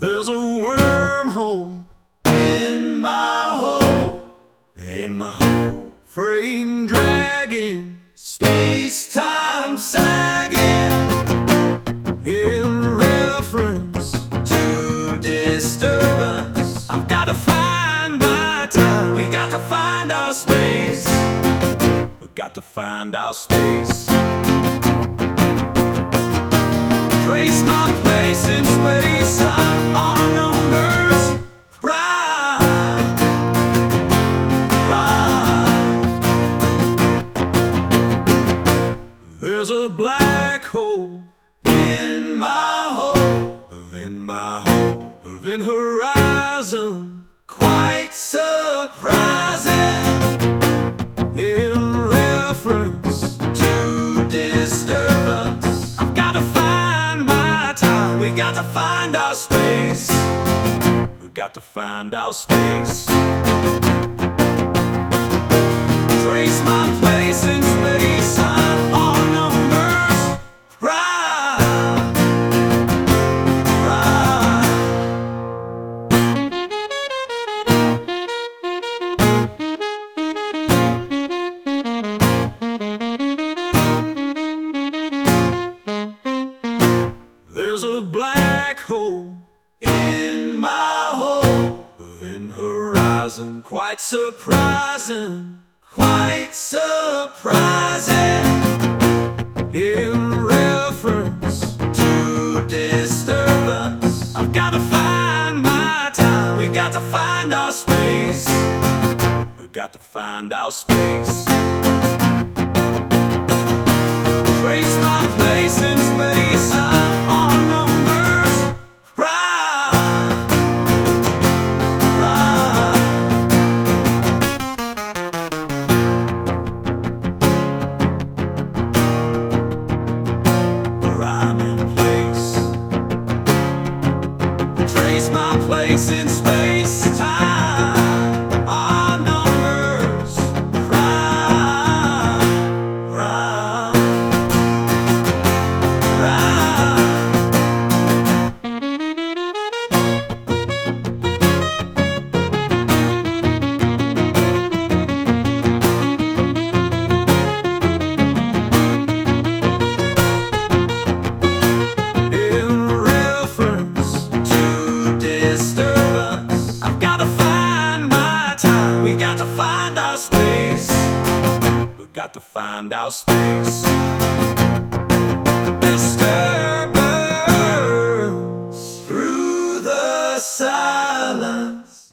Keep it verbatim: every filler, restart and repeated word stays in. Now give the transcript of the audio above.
There's a wormhole in my hole, in my hole, frame dragging, space-time sagging, in reference to disturbance. I've got to find my time. We got to find our space. We got to find our space. Trace my place in space. I'm on numbers. Ride, ride. There's a black hole in my hole, in my hole, in horizon, quite surprising, in reference to disturbance. I've got to find my time. We got to find our space. We got to find our space. Trace my place in space. I'm on numbers. Ride, ride. There's a black hole in my hole, in horizon, quite surprising, quite surprising, in reference to disturbance. I've got to find my time. We got to find our space. We got to find our space. Trace my place in space. I'm on numbers. Ride, ride. Where I'm in place. Trace my place in space. Time. Our numbers. Ride, ride. In reference to disturbance, I've got to find my time. We got to find our space. We got to find our space. Disturbance through the silence.